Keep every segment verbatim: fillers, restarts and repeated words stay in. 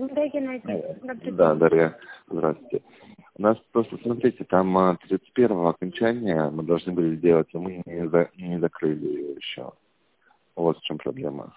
Да, Геннадий. Э, Добрый Да, день. Дарья, здравствуйте. У нас просто, смотрите, там а, тридцать первого окончания мы должны были сделать, но мы не, за- не закрыли ее еще. Вот в чем проблема.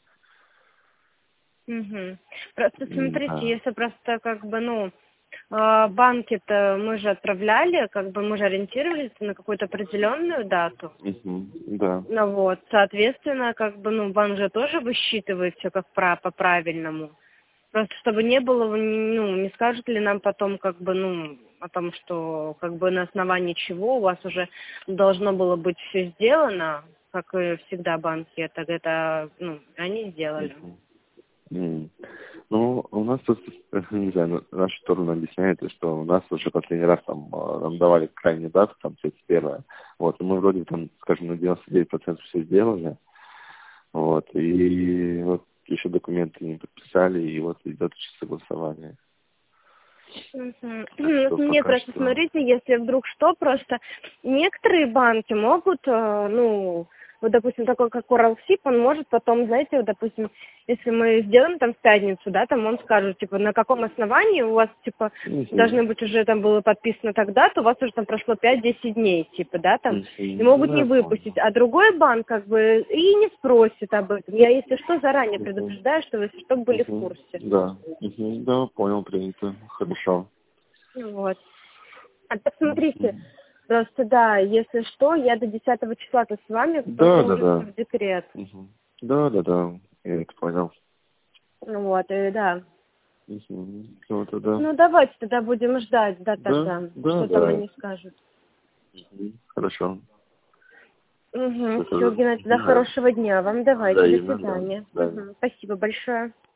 Мгм. Просто М, смотрите, Да. если просто как бы, ну, а, банки-то мы же отправляли, как бы мы же ориентировались на какую-то определенную дату. Мгм. Да. Ну вот, соответственно, как бы, ну, вам же тоже высчитывает все как пра- по-правильному. Просто чтобы не было, вы не- ну, не скажут ли нам потом, как бы, ну, о том, что, как бы, на основании чего у вас уже должно было быть все сделано, как и всегда банки это, это, ну, они сделали. Мгм. М. Ну, у нас тут, не знаю, ну, наша сторона объясняет, что у нас уже последний раз там а, нам давали крайнюю дату, там тридцать первое. Вот, и мы вроде там, скажем, на девяносто девять процентов все сделали. Вот, и вот еще документы не подписали, и вот идет сейчас согласование. Мгм. Так что Нет, пока просто что... смотрите, если вдруг что, просто некоторые банки могут, э, ну, вот, допустим, такой, как Уралсиб, он может потом, знаете, вот, допустим, если мы сделаем там в пятницу, да, там он скажет, типа, на каком основании у вас, типа, Мгм. должны быть уже там было подписано тогда-то, у вас уже там прошло пять-десять дней, типа, да, там, и Мгм. могут Ну, не я выпустить, понял. а другой банк, как бы, и не спросит об этом. Я, если что, заранее Мгм. предупреждаю, что вы, если что, были в Мгм. курсе. Да. Мгм. Да, понял, принято. Хорошо. Вот. А так смотрите, Мгм. просто да, если что, я до десятого числа-то с вами, Да, потом да, уже да. в декрет. Мгм. Да, да, да. Я это понял. Вот, и да. Мгм. Ну, тогда. Ну, давайте тогда будем ждать, да, Да, тогда, да, что там да. они скажут. Мгм. Хорошо. Угу, Всё все, тогда. Геннадий, тогда Да. хорошего дня вам, давайте, до Взаимно, да. свидания. Да. Угу, спасибо большое.